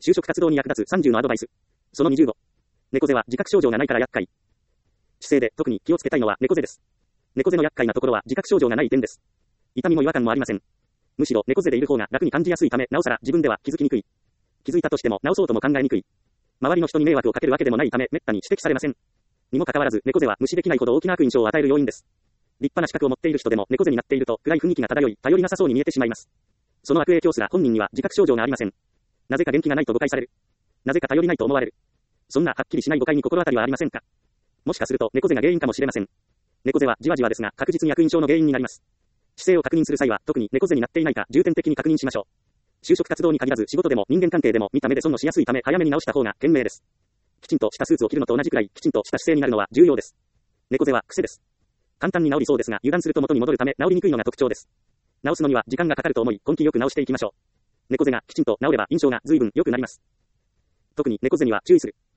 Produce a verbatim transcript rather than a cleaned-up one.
就職活動に役立つさんじゅうのアドバイス。そのにじゅうご。猫背は自覚症状がないから厄介。姿勢で特に気をつけたいのは猫背です。猫背の厄介なところは自覚症状がない点です。痛みも違和感もありません。むしろ猫背でいる方が楽に感じやすいため、なおさら自分では気づきにくい。気づいたとしても直そうとも考えにくい。周りの人に迷惑をかけるわけでもないため、滅多に指摘されません。にもかかわらず、猫背は無視できないほど大きな悪印象を与える要因です。立派な資格を持っている人でも猫背になっていると暗い雰囲気が漂い、頼りなさそうに見えてしまいます。その悪影響すら本人には自覚症状がありません。なぜか元気がないと誤解される。なぜか頼りないと思われる。そんなはっきりしない誤解に心当たりはありませんか？もしかすると猫背が原因かもしれません。猫背はじわじわですが確実に悪印象の原因になります。姿勢を確認する際は特に猫背になっていないか重点的に確認しましょう。就職活動に限らず仕事でも人間関係でも見た目で損のしやすいため早めに直した方が賢明です。きちんとしたスーツを着るのと同じくらいきちんとした姿勢になるのは重要です。猫背は癖です。簡単に治りそうですが油断すると元に戻るため治りにくいのが特徴です。治すのには時間がかかると思い根気よく治していきましょう。猫背がきちんと治れば印象が随分良くなります。特に猫背には注意する。